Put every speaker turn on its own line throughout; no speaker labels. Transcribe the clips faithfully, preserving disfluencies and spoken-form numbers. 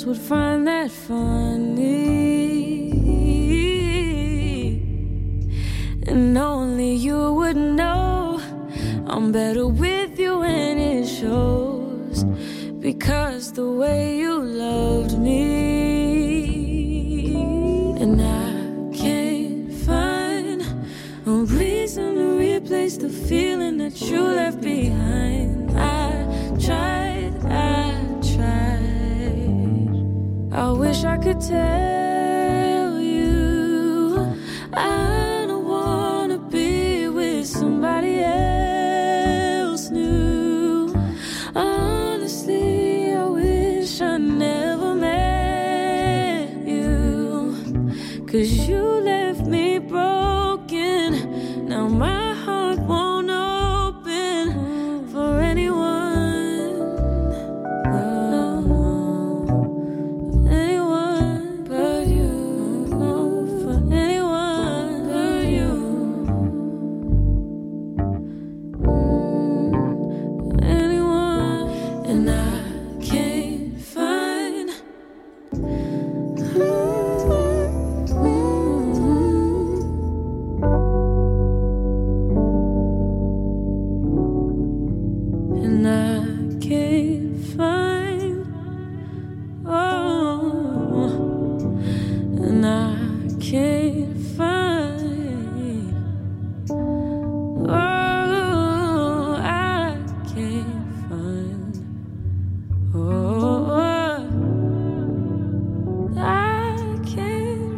else would find that funny. And only you would know I'm better with you and it shows, because the way you loved me. And I can't find a reason to replace the feeling that you left behind. I tried, I tried. I wish I could tell you I don't wanna be with somebody else new. Honestly, I wish I never met you, 'cause you left me broken. Now my heart won't open for anyone, no, anyone but you, no, for anyone but you, mm, anyone. And I can't find and I can't find, oh, and I can't find, oh, I can't find, oh, I can't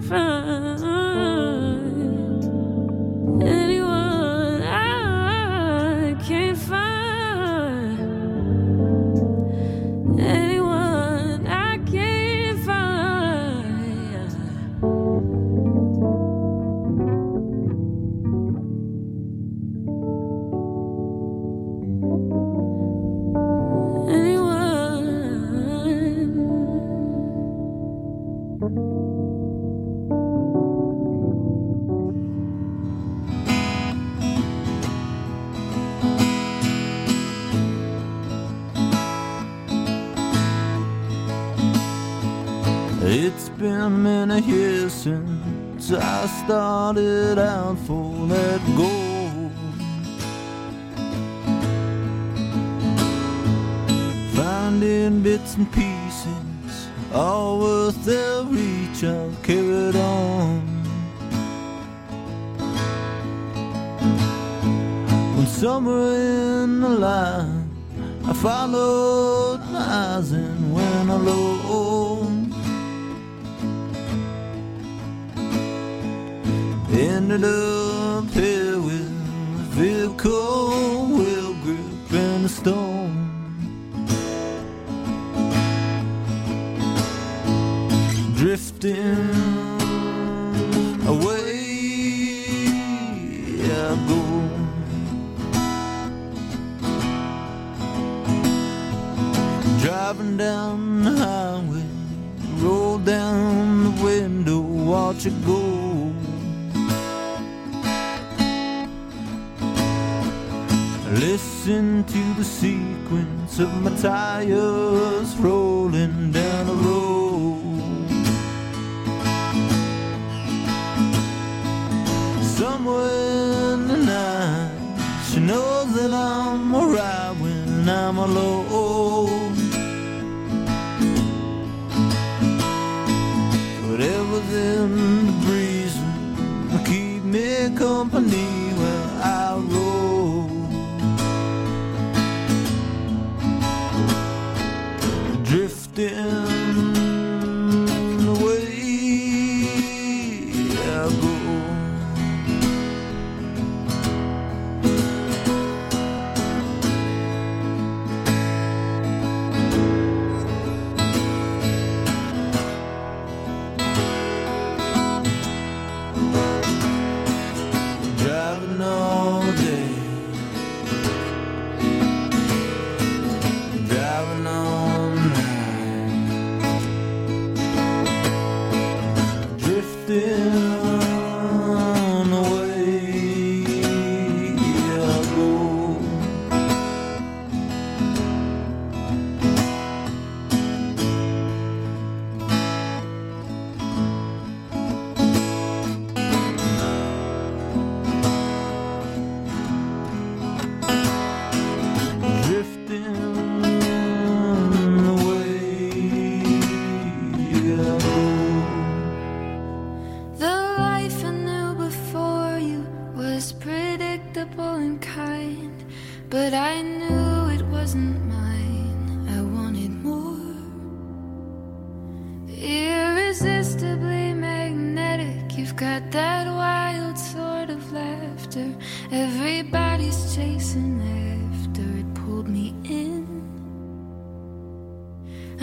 find anyone. I can't find anyone. I can't find
It's been many years since I started out for that goal. Finding bits and pieces, all worth their reach, I've carried on. When somewhere in the line I followed my eyes and went alone. Ended up here with a vehicle wheel grip and a stone. Drifting away I go. Driving down the highway, roll down the window, watch it go. Listen to the sequence of my tires rolling down the road. Somewhere in the night, she knows that I'm alright when I'm alone. Whatever's in the breeze will keep me company where I roll. Drifting away I go. Driving all day, driving all night.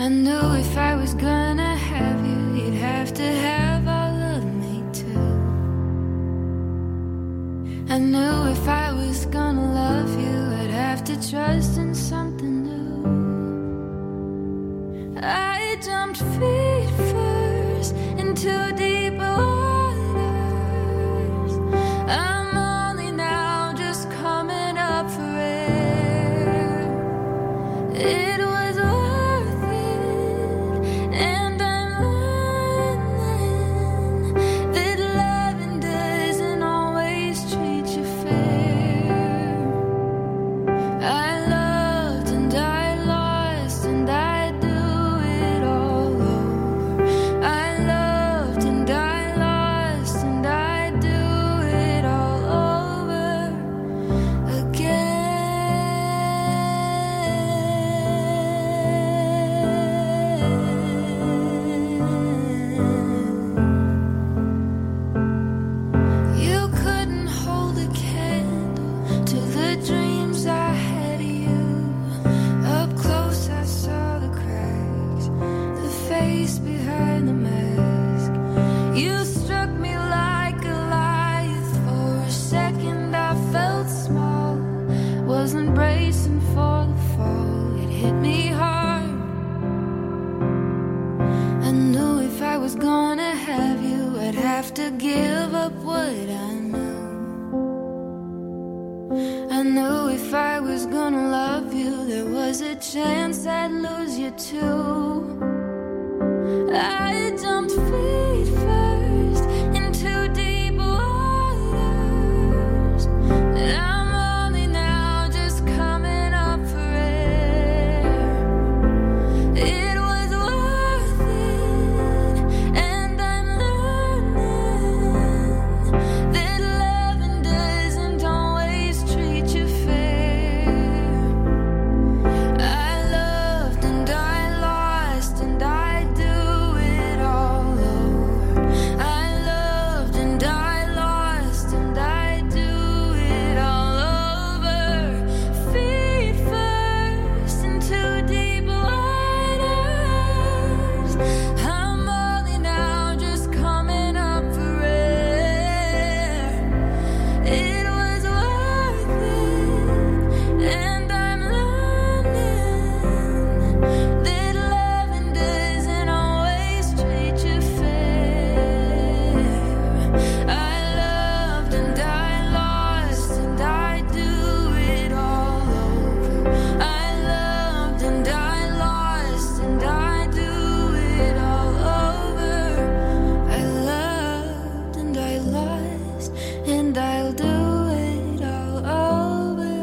I knew if I was gonna have you, you'd have to have all of me too. I knew if I was gonna love you, I'd have to trust in something new. I jumped feet first into deep waters. I'm only now just coming up for air. It was worth it, and I'm learning that loving doesn't always treat you fair. I loved and I lost and I do it all over. I loved and I lost and I do it all over again. You couldn't hold a candle to the dreams I had of you. Up close I saw the cracks, the face behind the mask. You struck me like a Goliath. For a second I felt small, wasn't bracing for the fall. It hit me hard. I knew if I was gonna have you, I'd have to give up what I knew. I knew if I was gonna love you, there was a chance I'd lose you too. I jumped feet first into deep waters, and I'm only now just coming up for air. It was worth it, and I'm learning that loving doesn't always treat you fair. I loved and I lost and I do it all over. I loved and I lost and I do it all over. Feet first into deep waters. I'm only now just coming up for air. It was worth it, and I'm learning that loving doesn't always treat you fair. I loved and I lost and I do it all over. I loved and I lost and I do it all over. I loved and I lost and I'll do it all over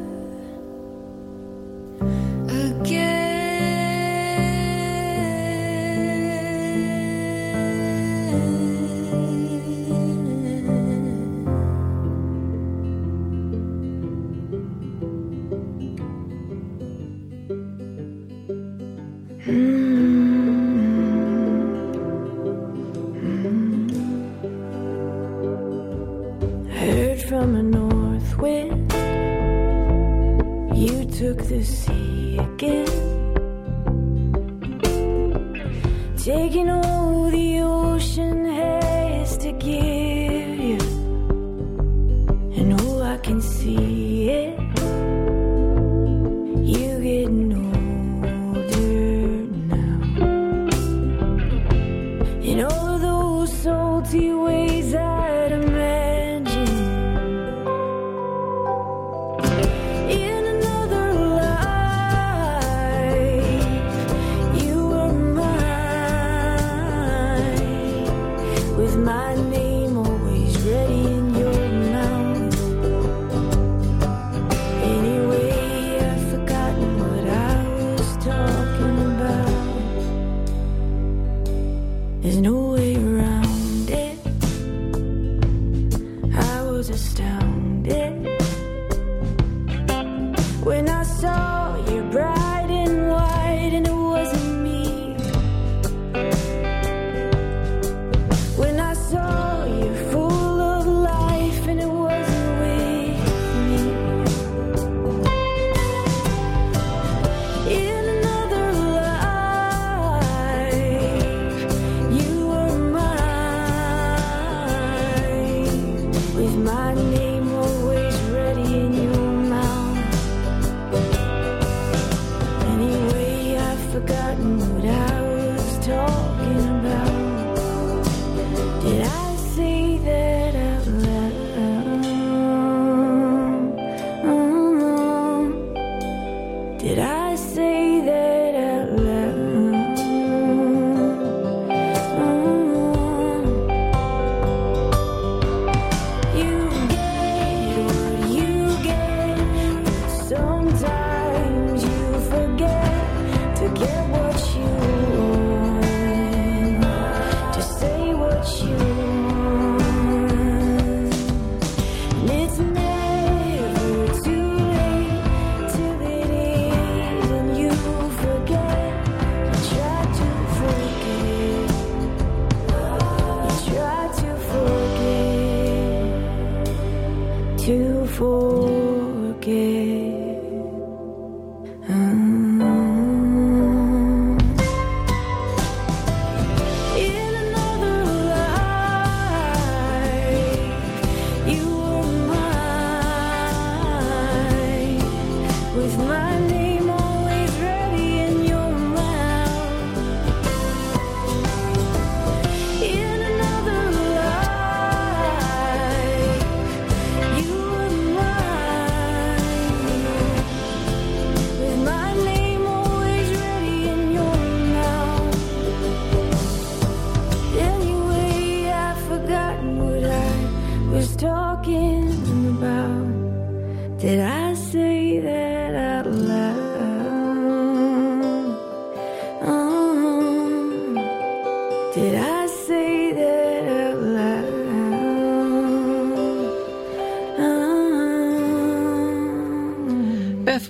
Heard from a north wind, you took the sea again, taking all the ocean has to give you. And oh, I can see it, you getting older now. In all of those salty ways I'd imagine, in another life you were mine.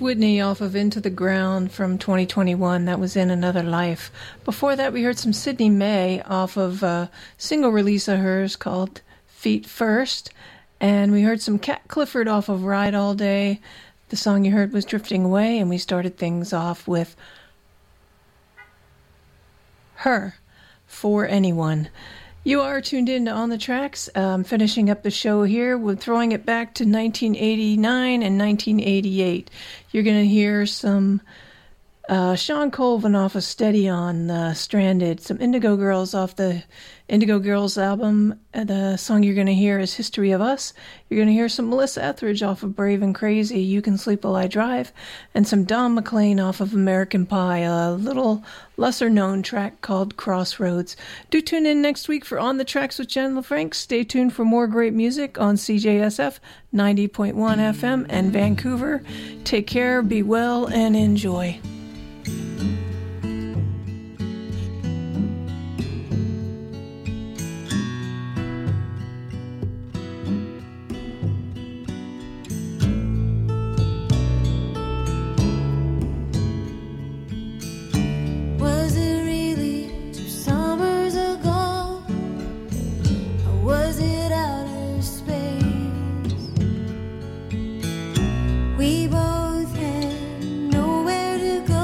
Whitney off of Into the Ground from twenty twenty-one. That was In Another Life. Before that, we heard some Sydney May off of a single release of hers called Feet First. And we heard some Cat Clifford off of Ride All Day. The song you heard was Drifting Away, and we started things off with Her, For Anyone. You are tuned in to On the Tracks. Um, finishing up the show here with throwing it back to nineteen eighty-nine and nineteen eighty-eight. You're going to hear some uh, Sean Colvin off of Steady On, uh, Stranded, some Indigo Girls off the Indigo Girls album. Uh, the song you're going to hear is History of Us. You're going to hear some Melissa Etheridge off of Brave and Crazy, You Can Sleep While I Drive, and some Don McLean off of American Pie, a little lesser-known track called Crossroads. Do tune in next week for On the Tracks with Jen LaFranc. Stay tuned for more great music on C J S F ninety point one F M and Vancouver. Take care, be well, and enjoy.
Was it really two summers ago? Or was it outer space? We both had nowhere to go.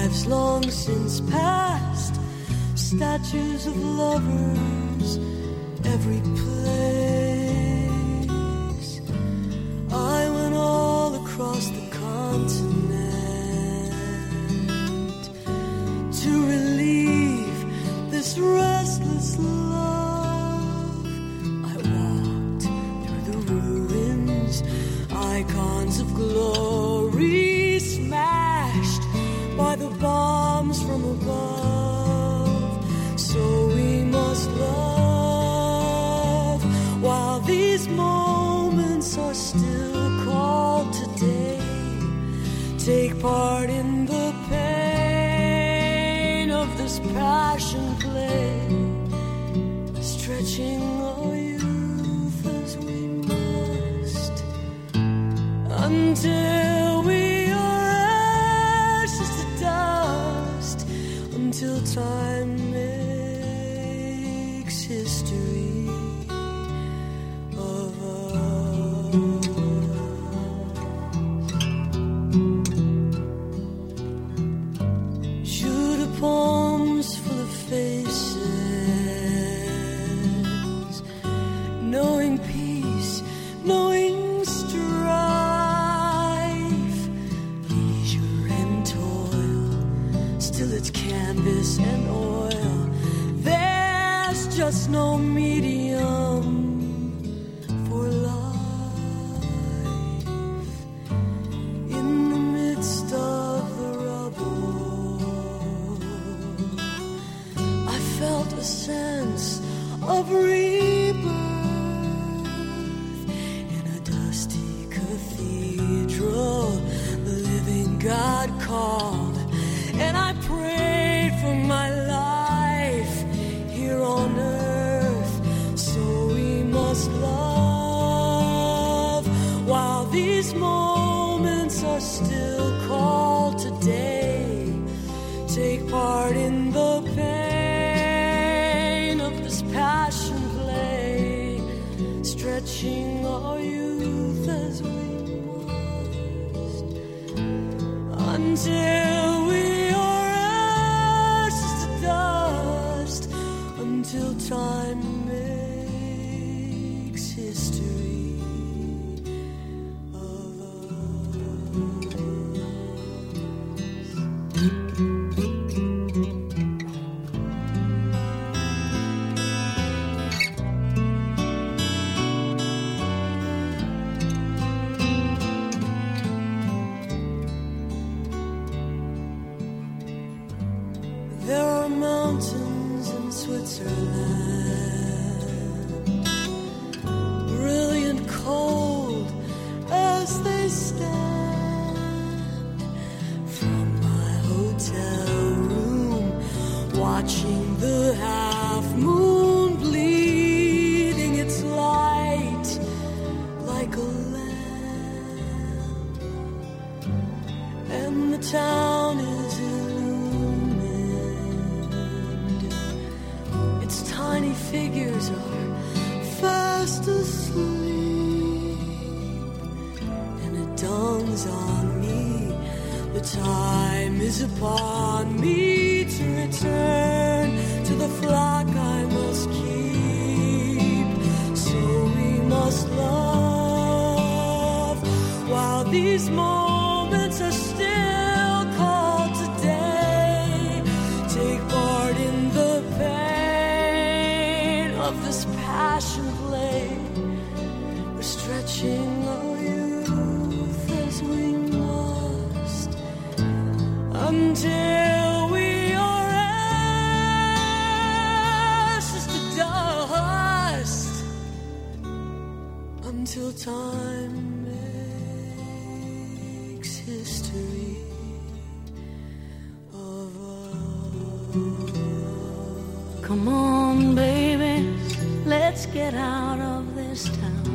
lives long since past, statues of lovers every place. I went all across the continent to relieve this restless love. I walked through the ruins, icons of glory smashed by the bombs from above. So we must love while these moments are still called today. Take part in the pain of this passion play, stretching our youth as we must, until we are ashes to dust, until time makes history of us. Shoot a palms full of faces, knowing peace, knowing strife, leisure and toil, still it's canvas and oil. There's just no medium for life. In the midst of the rubble, I felt a sense of rebirth. In a dusty cathedral, the living God called, and I prayed for my life here on earth. So we must love while these moments are still called today. Take part in the pain of this passion play, stretching our youth as we must, until we are ashes to dust, until time makes history of us. There are mountains in Switzerland, brilliant cold as they stand. From my hotel room, watching the half moon bleeding its light like a lamp, and the town is illumined. Its tiny figures are fast asleep, and it dawns on me the time is upon me to return to the flock I must keep. So we must love while these moments are still called today. Take part in the pain of this passion play. We're stretching our youth as we must, until we are ashes to dust, until time makes history of us. Come on, baby, let's get out of this town.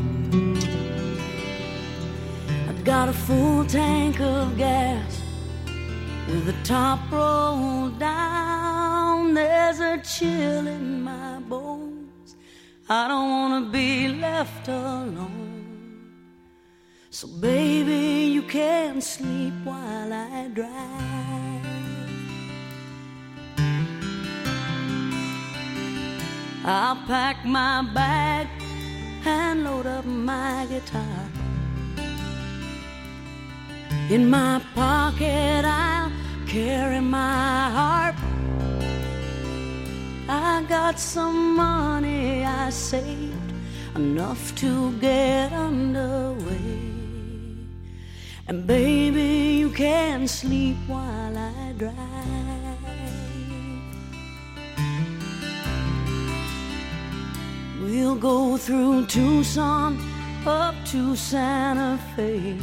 I've got a full tank of gas with the top rolled down. There's a chill in my bones. I don't wanna be left alone. So baby, you can sleep while I drive. I'll pack my bag and load up my guitar. In my pocket I'll carry my harp. I got some money I saved, enough to get underway. And baby, you can sleep while I drive. We'll go through Tucson up to Santa Fe,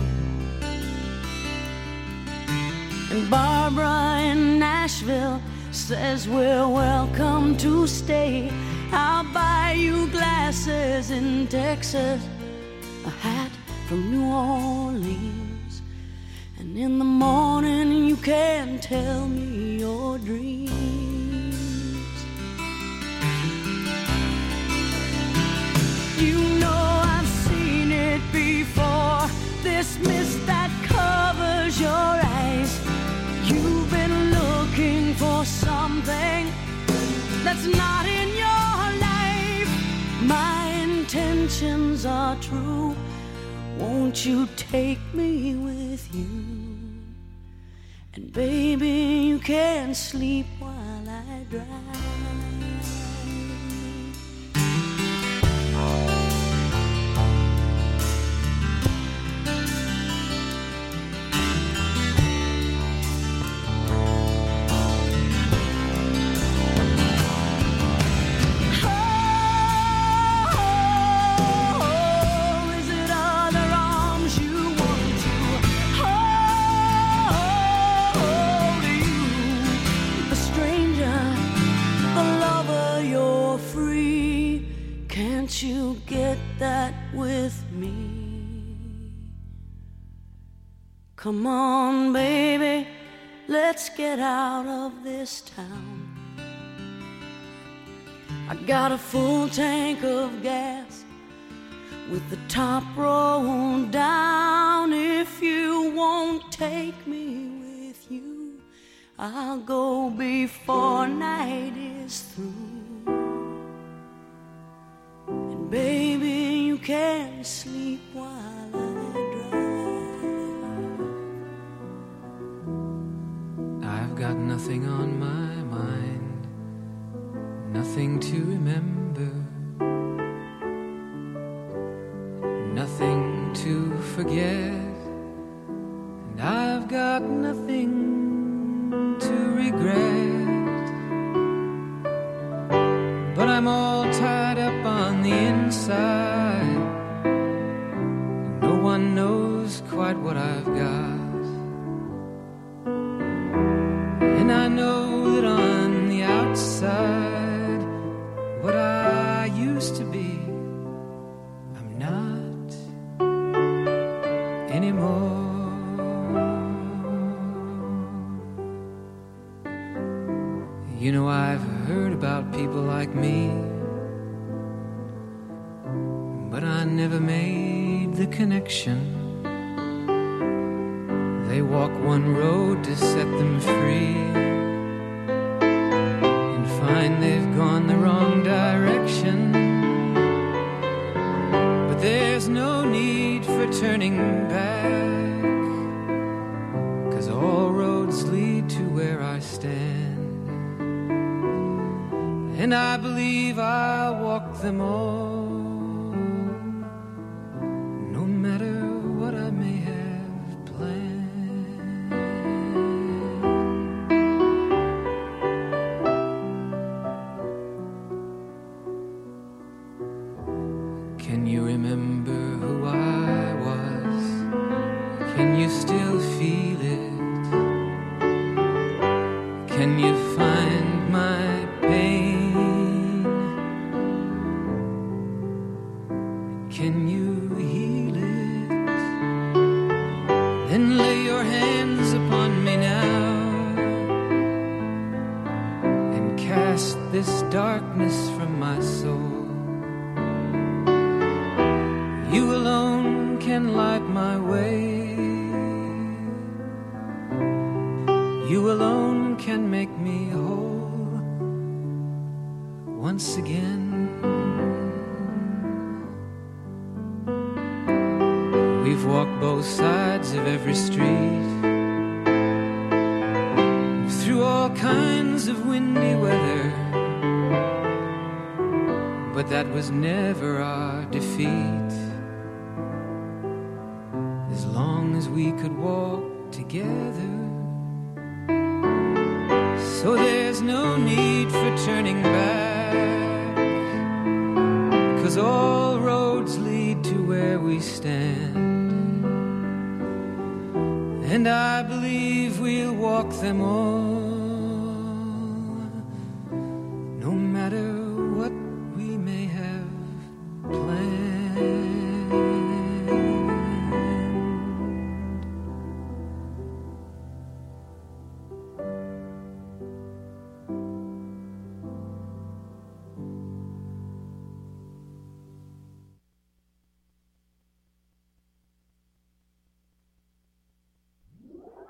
and Barbara in Nashville says we're welcome to stay. I'll buy you glasses in Texas, a hat from New Orleans, and in the morning you can tell me your dreams. You know I've seen it before, this mist that covers your eyes. You've been looking for something that's not in your life. My intentions are true. Won't you take me with you? And baby, you can sleep while I drive. You get that with me? Come on, baby, let's get out of this town. I got a full tank of gas with the top rolled down. If you won't take me with you, I'll go before night is through. Baby, you can sleep while I drive.
I've got nothing on my mind, nothing to remember, nothing to forget, and I've got nothing to regret. But I'm all tied up on the inside. No one knows quite what I've got. And I know that on the outside, what I used to be, I'm not anymore. You know, I've heard about people like me, but I never made the connection. They walk one road to set them free and find they've gone the wrong direction. But there's no need for turning back, 'cause all roads lead to where I stand. And I believe I'll walk them all, no matter what I may have planned. Can you remember who I was? Can you still feel it? Can you find my pain? Can you heal it? Then lay your hands upon me now and cast this darkness from my soul. You alone can light my way. You alone can make me whole once again. We've walked both sides of every street, through all kinds of windy weather, but that was never our defeat. As long as we could walk together, so there's no need for turning back, 'cause all roads lead to where we stand, and I believe we'll walk them all